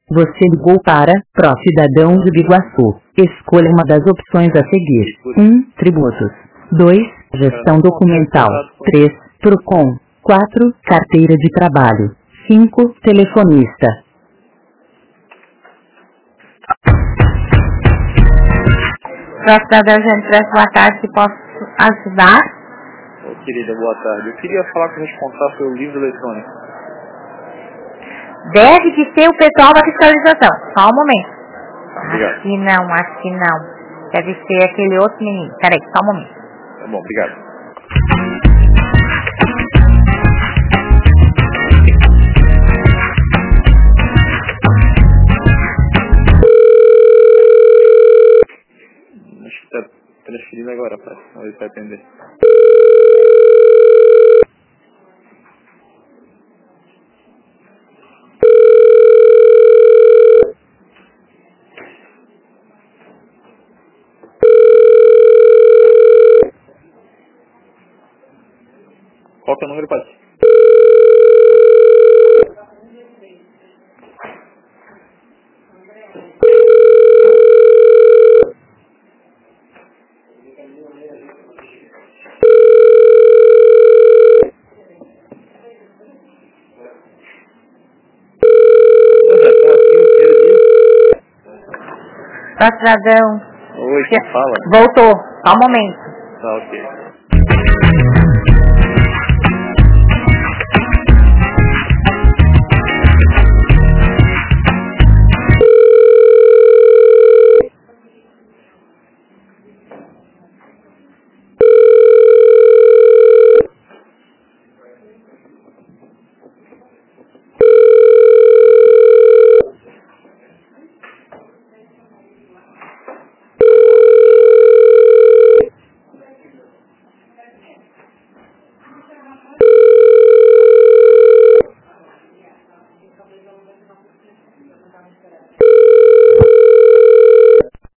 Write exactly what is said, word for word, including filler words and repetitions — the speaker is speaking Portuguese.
Você ligou para Pro Cidadão do Biguaçu. Escolha uma das opções a seguir. um. Tributos. dois. Gestão documental. três. Procon. quatro. Carteira de trabalho. cinco. Telefonista. Pro Cidadão Jantres, boa tarde, que posso ajudar? Ô, querida, boa tarde. Eu queria falar com o responsável pelo livro eletrônico. Deve de ser o pessoal da fiscalização. Só um momento. Obrigado. Acho que não, acho que não. Deve ser aquele outro menino. Peraí, só um momento. Tá bom, obrigado. Acho que tá transferindo agora, pai. Vamos ver se vai atender. Qual que é o número, pai? Pro Cidadão. Oi, quem fala? Voltou. Só um momento. Tá, ok.